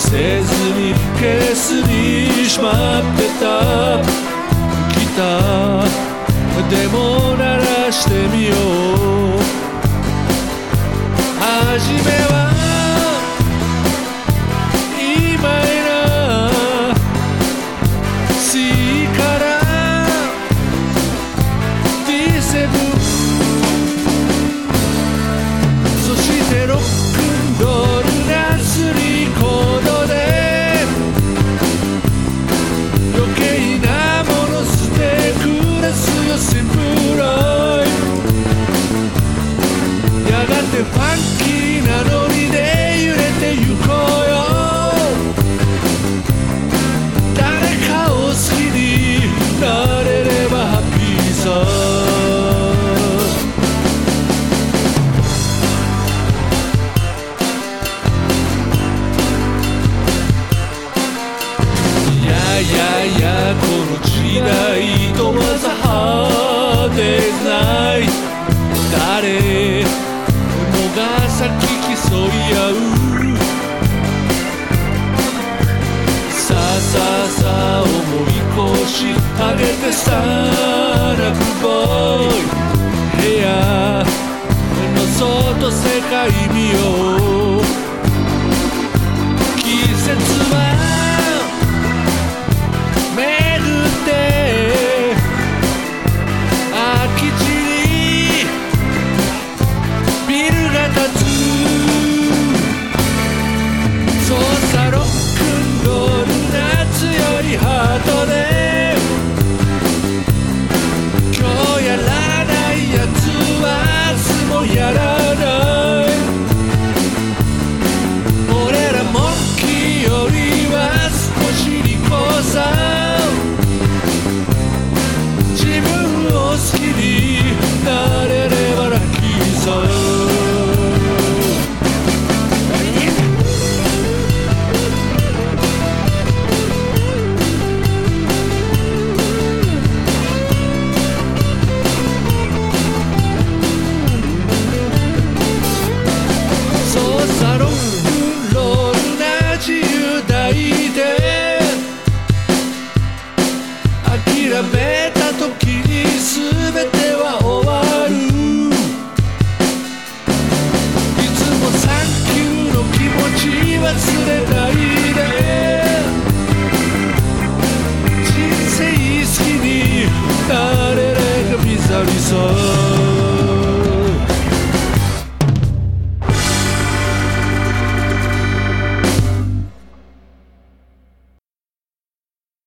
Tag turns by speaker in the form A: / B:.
A: せずにケースにしまってたギターでも鳴らしてみよう。初めは今いな C からD7、そしてロックンロールが3コードで余計なもの捨てくれすよシンプルライフ。やがてファンキーなノリで揺れてゆこうよ。誰かを好きになれればハッピーさ。いやいやこの時代問わず派手ない誰もが先競い合う。さあさあさあ重い腰上げてスターラップボーイ部屋の外世界見よう。季節はハートで今日やらないやつは明日もやらない。俺らモンキーよりは少し利口さ。自分を好きになれればラッキーさ。諦めた時に全ては終わる。いつもサンキューの気持ち忘れないで。人生好きになれればビザビザ。